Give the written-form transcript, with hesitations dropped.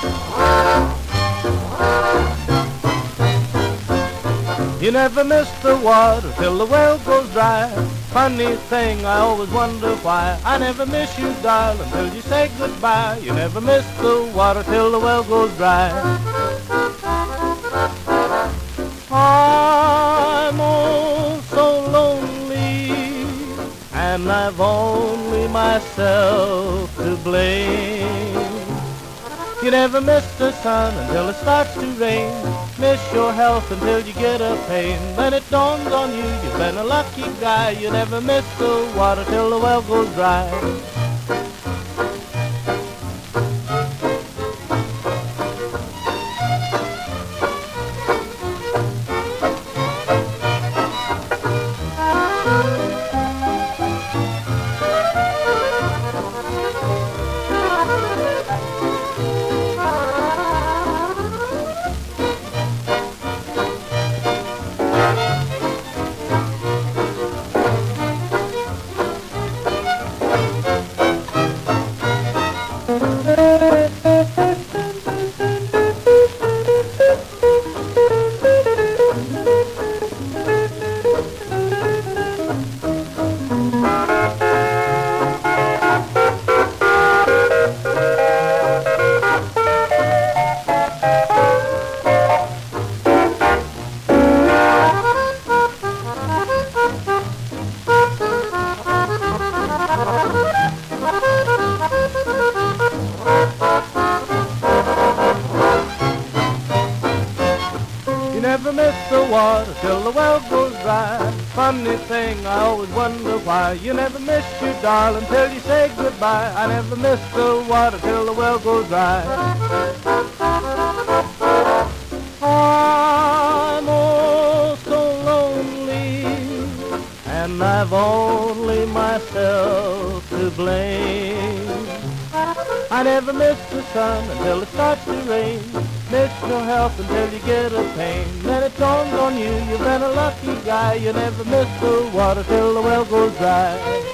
You never miss the water till the well goes dry. Funny thing, I always wonder why I never miss you, darling, till you say goodbye. You never miss the water till the well goes dry. I'm oh so lonely, and I've only myself to blame. You never miss the sun until it starts to rain. Miss your health until you get a pain. Then it dawns on you, you've been a lucky guy. You never miss the water till the well goes dry. You never miss the water till the well goes dry. Funny thing, I always wonder why. You never miss you, darling, till you say goodbye. I never miss the water till the well goes dry. I'm oh so lonely, and I've only myself to blame. I never miss the sun until it starts to rain. Miss your health until you get a pain. Then it dawns on you, you've been a lucky guy. You never miss the water till the well goes dry.